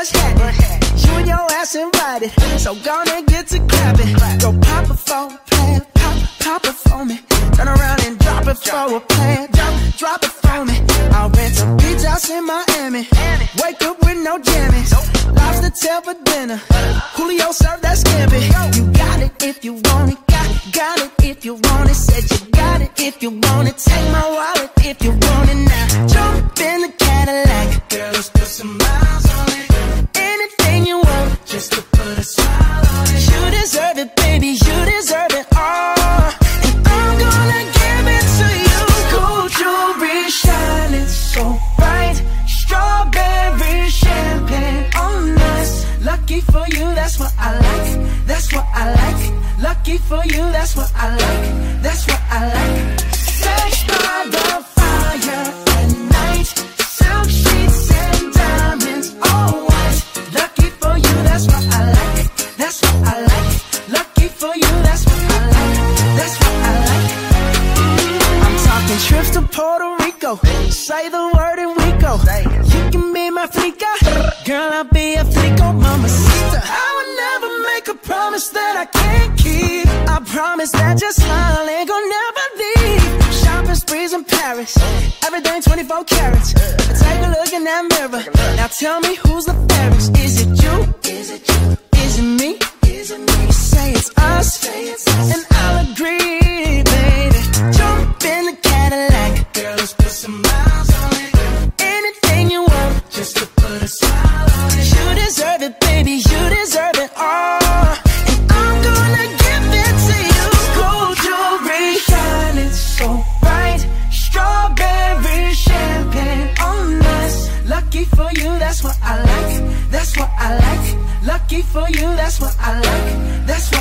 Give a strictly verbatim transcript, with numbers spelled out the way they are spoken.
what's happening? You and your ass invited, so gonna get to clapping. Go pop it for a plan, pop, pop it for me. Turn around and drop it for a plan, drop, drop it for me. I'll rent a beach house in Miami. Wake up with no jammies. Lobster tail for dinner. Julio served that scampi. You got it if you want it. Got, got it if you want it. Said you got it if you want it. Take my wallet if you want it now. Jump in the Cadillac. Girl, let's put some miles on it. Anything you want, just to put a smile on it. You deserve it, baby. You deserve it all. And I'm gonna give it to you. Gold jewelry shining so bright. Strawberry champagne on us. Lucky for you, that's what I like. That's what I like. Lucky for you, that's what I like. That's what I like. Sex by the fire at night. Silk sheets and diamonds, all white. Lucky for you, that's what I like. That's what I like. Lucky for you, that's what I like. That's what I like. I'm talking trips to Puerto Rico. Say the word and we go. You can be my flica. Girl, I'll be a flico, mamacita. I would never make a promise that I can't keep. I promise that your smile ain't gonna never leave. Shopping sprees in Paris. Everything twenty-four carats. Take a look in that mirror. Now tell me who's the fairest. Is it you? Is it you? Is it me? Is it me? You say it's us, and I'll agree, baby. Jump in the Cadillac. Girl, let's put some miles on it. Anything you want, just to put a smile on it. You deserve it, baby. You deserve it all. And I'm gonna give it to you. Gold jewelry shining so bright. Strawberry champagne on us. Lucky for you, that's what I like. That's what I like. Lucky for you, that's what I like. That's what